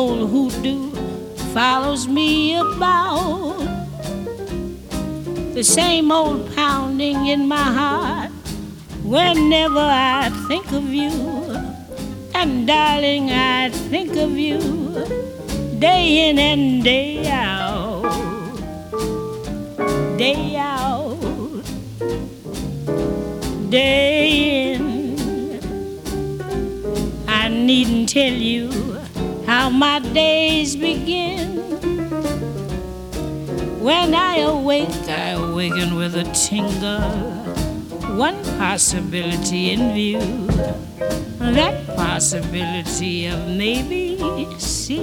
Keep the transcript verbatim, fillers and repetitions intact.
old hoodoo follows me about. The same old pounding in my heart whenever I think of you. And darling, I think of you day in and day out, day out, day in. I needn't tell you how my days begin. When I awake, I awaken with a tingle. One possibility in view, that possibility of maybe